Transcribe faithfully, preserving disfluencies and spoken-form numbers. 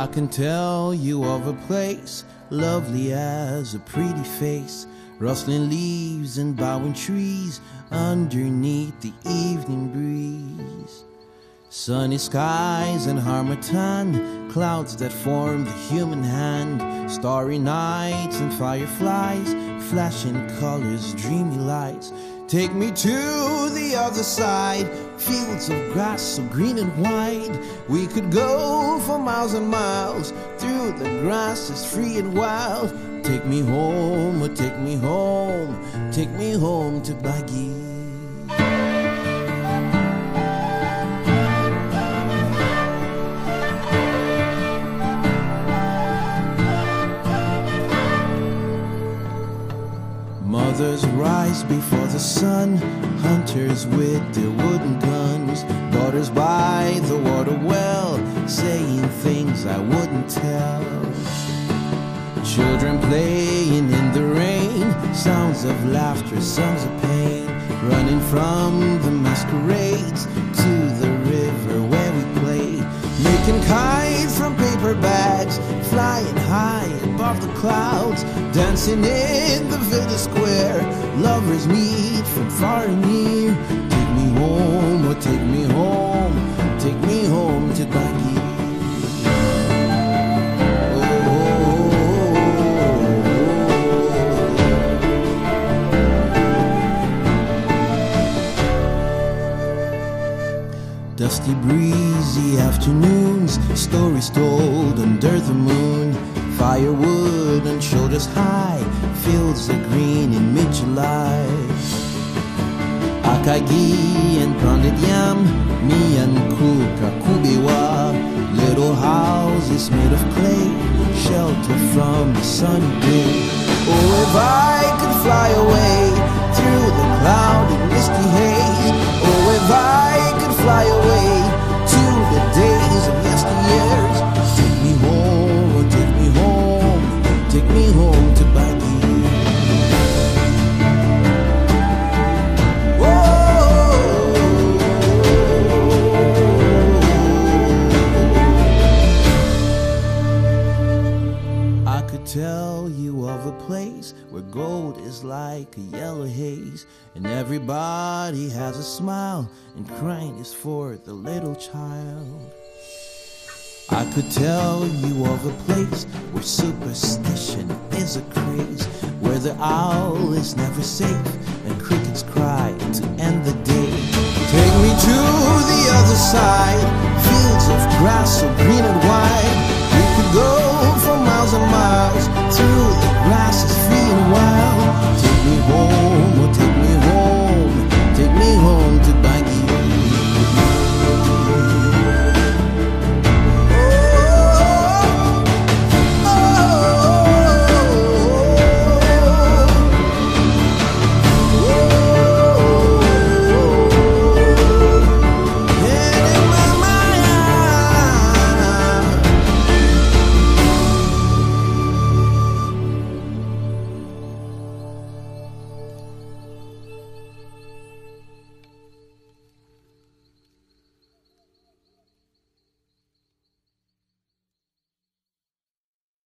I can tell you of a place, lovely as a pretty face, rustling leaves and bowing trees underneath the evening breeze. Sunny skies and harmattan, clouds that form the human hand, starry nights and fireflies, flashing colors, dreamy lights. Take me to the other side, fields of grass so green and wide. We could go for miles and miles through the grasses free and wild. Take me home, oh take me home, take me home to Bagi. Mothers rise before the sun, hunters with their wooden guns, daughters by the water well, saying things I wouldn't tell. Children playing in the rain, sounds of laughter, sounds of pain, running from the masquerades to the river where we play, making kites from paper bags, flying high above the clouds, dancing in the village square. Lovers meet from far and near. Take me home, oh take me home, take me home to Bagi. Dusty, breezy afternoons, stories told under the moon, firewood on shoulders high, fields of green in mid-July. Akagi and pounded yam, miyan kuka kubewa, little houses made of clay, shelter from the sunny day. Oh, if I could fly away through the cloud and misty haze, oh, if I could fly away to the days of yesteryears. Take me home, oh take me home, take me home to Bagi. I could tell you of a place where gold is like a yellow haze, and everybody has a smile, and crying is for the little child. I could tell you of a place where superstition is a craze, where the owl is never safe and crickets cry to end the day. Take me to the other side,